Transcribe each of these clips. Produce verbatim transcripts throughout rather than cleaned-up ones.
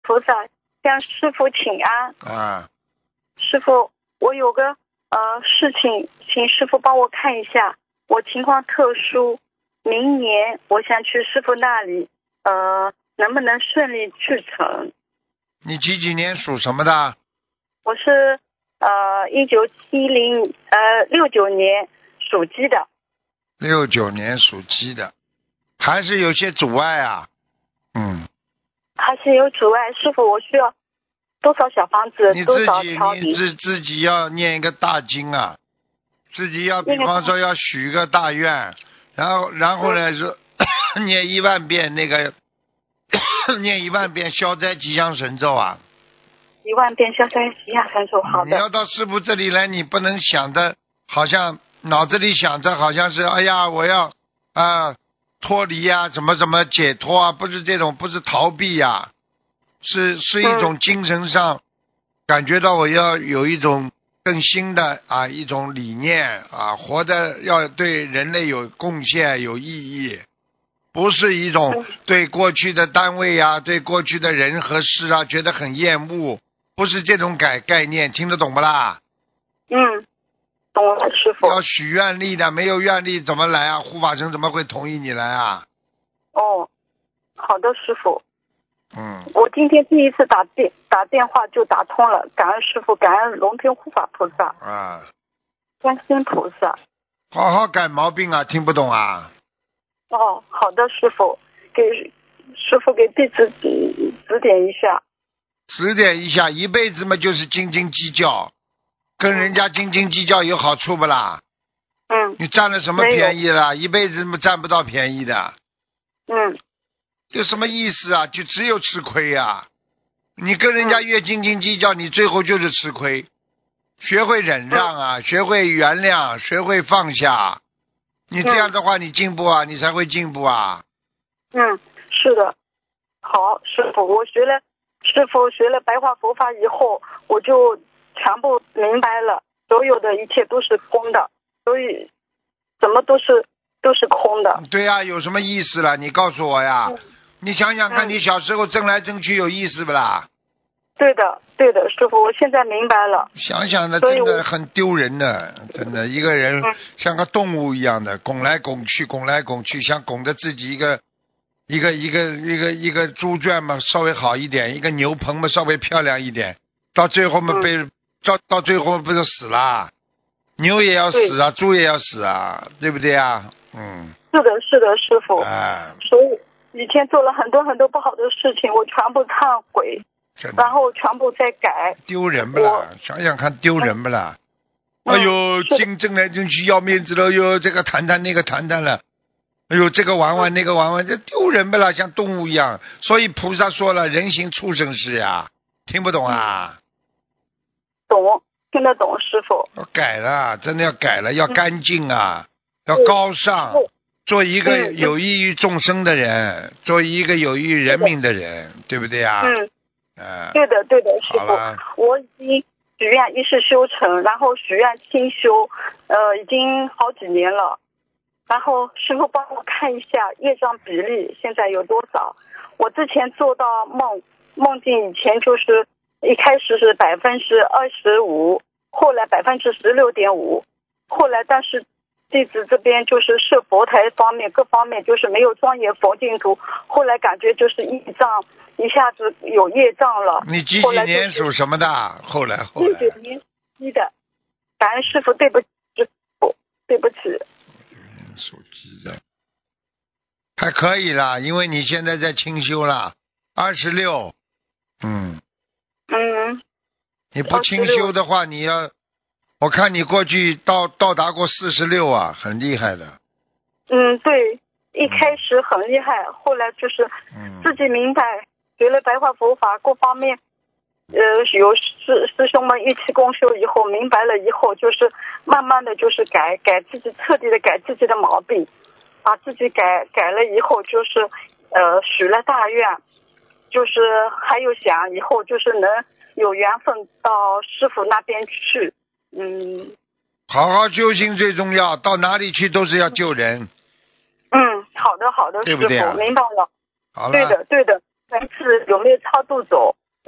菩萨，向师父请安。 啊， 师父，我有个呃事情，请师父帮我看一下。我情况特殊，明年我想去师父那里，呃，能不能顺利去成？ 你几几年属什么的？ 我是呃一九七零呃六九年属鸡的。 六九年属鸡的，还是有些阻碍啊。嗯， 还是有阻碍，师傅，我需要多少小房子，多你自己少条鱼？ 你自自己要念一个大经啊，自己要比方说要许一个大愿，然后然后呢是、嗯、念一万遍那个念一万遍消灾吉祥神咒啊。 一万遍消灾吉祥神咒，好的。 你要到师父这里来，你不能想的，好像脑子里想着好像是哎呀我要啊脱离啊怎么怎么解脱啊，不是这种，不是逃避呀、啊，是是一种精神上感觉到我要有一种更新的啊一种理念啊，活得要对人类有贡献有意义，不是一种对过去的单位啊对过去的人和事啊觉得很厌恶，不是这种概概念，听得懂不啦？ 嗯，懂了，师傅。 要许愿力的，没有愿力怎么来啊？护法神怎么会同意你来啊？ 哦，好的，师傅。 嗯， 我今天第一次打电打电话就打通了，感恩师傅，感恩龙天护法菩萨啊， 观世音菩萨。 好好改毛病啊，听不懂啊？ 哦，好的，师傅，给师傅给弟子指指点一下。 指点一下，一辈子嘛就是斤斤计较，跟人家斤斤计较有好处不啦？ 嗯。 你占了什么便宜了？一辈子嘛占不到便宜的。 嗯。 有什么意思啊？就只有吃亏啊！你跟人家越斤斤计较，你最后就是吃亏。学会忍让啊，学会原谅，学会放下。你这样的话，你进步啊，你才会进步啊。 嗯，是的。好，师傅，我学了，师傅学了白话佛法以后，我就全部明白了，所有的一切都是空的，所以什么都是都是空的。 对呀、啊，有什么意思了？你告诉我呀。 嗯、 你想想看，你小时候争来争去有意思不啦？ 对的，对的，师傅，我现在明白了。 想想的，真的很丢人的，真的，一个人像个动物一样的拱来拱去，拱来拱去，想拱着自己一个一个一个一个一个猪圈嘛，稍微好一点，一个牛棚嘛，稍微漂亮一点，到最后嘛被到到最后不是死了，牛也要死啊，猪也要死啊，对不对啊？嗯。 是的，是的，师傅。 啊。 所以以前做了很多很多不好的事情，我全部忏悔。然后全部再改， 丢人不啦？想想看，丢人不啦？嗯、哎呦，竞争来争去要面子了，哟，这个谈谈那个谈谈了，哎呦，这个玩玩那个玩玩，这丢人不啦？像动物一样。所以菩萨说了，人行畜生事呀，听不懂啊？ 懂，听得懂，师傅。 要改了，真的要改了，要干净啊，嗯、要高尚，做一个有益于众生的人，做一个有益于人民的人，对不对啊？ 嗯。 嗯， 对的，对的，师傅，我已经许愿一世修成，然后许愿清修，呃，已经好几年了。然后师傅帮我看一下业障比例现在有多少？我之前做到梦梦境以前就是一开始是百分之二十五，后来百分之十六点五，后来但是弟子这边就是设佛台方面各方面就是没有庄严佛净土，后来感觉就是业障一下子有业障了。 你几几年属什么的？后来后来。 六九年鸡的，感恩师傅，对不起，师傅，对不起。 属鸡的，还可以啦，因为你现在在清修啦，二十六，嗯。 嗯。 你不清修的话，你要。我看你过去到到达过四十六啊，很厉害的。 嗯，对，一开始很厉害，嗯、后来就是自己明白，嗯、学了白话佛法，各方面，呃，有师师兄们一起共修以后，明白了以后，就是慢慢的就是改改自己，彻底的改自己的毛病，把自己改改了以后，就是呃许了大愿，就是还有想以后就是能有缘分到师父那边去。嗯， 好好修行最重要，到哪里去都是要救人。 嗯，好的好的， 对不对啊？ 师父明白了。 好了， 对的对的，但是有没有超度走？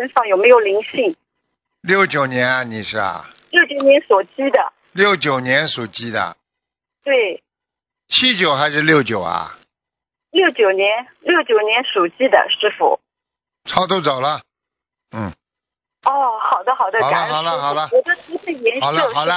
身上有没有灵性？ 六九年啊，你是啊？ 六九年属鸡的。 六九年属鸡的。 对。 七九还是六九啊？ 六九年，六九年属鸡的师傅。 超度走了。嗯。 哦，好的好的， 好了好了好了， 我的图是颜色。 好了好了。